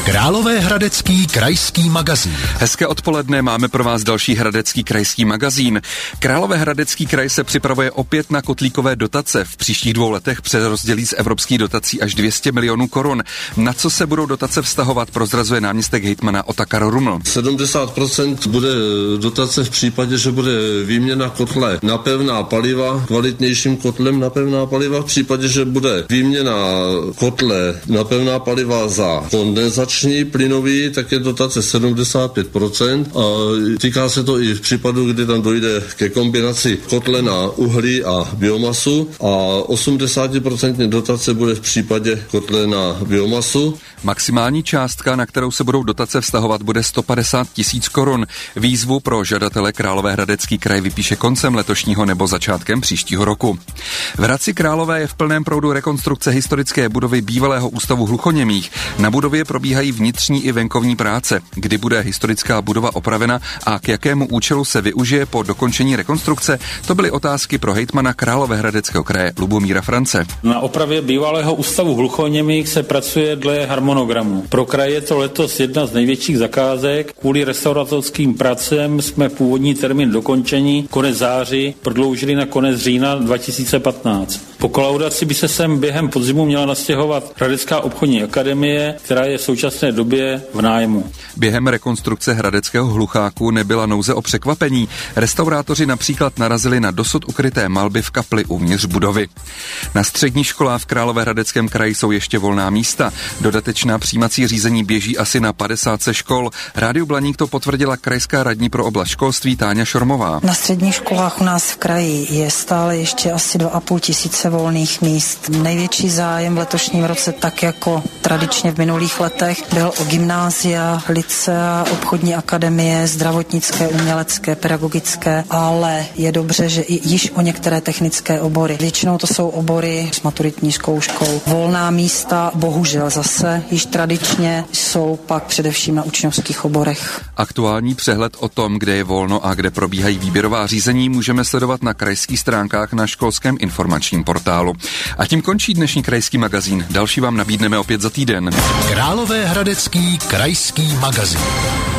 Královéhradecký krajský magazín. Hezké odpoledne, máme pro vás další hradecký krajský magazín. Královéhradecký kraj se připravuje opět na kotlíkové dotace. V příštích 2 letech přerozdělí z evropských dotací až 200 milionů korun. Na co se budou dotace vztahovat, prozrazuje náměstek hejtmana Otakar Ruml. 70% bude dotace v případě, že bude výměna kotle na pevná paliva, kvalitnějším kotlem na pevná paliva. V případě, že bude výměna kotle na pevná paliva za kondenzační plynový, tak je dotace 75%. A týká se to i v případu, kdy tam dojde ke kombinaci kotle na uhlí a biomasu, a 80% dotace bude v případě kotle na biomasu. Maximální částka, na kterou se budou dotace vztahovat, bude 150 000 korun. Výzvu pro žadatele Královéhradecký kraj vypíše koncem letošního nebo začátkem příštího roku. V Hradci Králové je v plném proudu rekonstrukce historické budovy bývalého ústavu hluchoněmých. Na budově probíhají vnitřní i venkovní práce. Kdy bude historická budova opravena a k jakému účelu se využije po dokončení rekonstrukce, to byly otázky pro hejtmana Královéhradeckého kraje Lubomíra France. Na opravě bývalého ústavu hluchoněmých se pracuje dle harmonogramu. Pro kraj je to letos jedna z největších zakázek. Kvůli restauratorským pracem jsme původní termín dokončení konec září prodloužili na konec října 2015. Po kolaudaci by se sem během podzimu měla nastěhovat Hradecká obchodní akademie, která je v současné době v nájmu. Během rekonstrukce hradeckého hlucháku nebyla nouze o překvapení. Restaurátoři například narazili na dosud ukryté malby v kapli uvnitř budovy. Na středních školách v Královéhradeckém kraji jsou ještě volná místa. Dodatečná přijímací řízení běží asi na 50 škol. Rádiu Blaník to potvrdila krajská radní pro oblast školství Táňa Šormová. Na středních školách u nás v kraji je stále ještě asi 2 500 volných míst. Největší zájem v letošním roce, tak jako tradičně v minulých letech, byl o gymnázia, lycea, obchodní akademie, zdravotnické, umělecké, pedagogické, ale je dobře, že i již o některé technické obory. Většinou to jsou obory s maturitní zkouškou. Volná místa bohužel zase již tradičně jsou pak především na učňovských oborech. Aktuální přehled o tom, kde je volno a kde probíhají výběrová řízení, můžeme sledovat na krajských stránkách na školském informačním portálu. A tím končí dnešní krajský magazín. Další vám nabídneme opět za týden. Královéhradecký krajský magazín.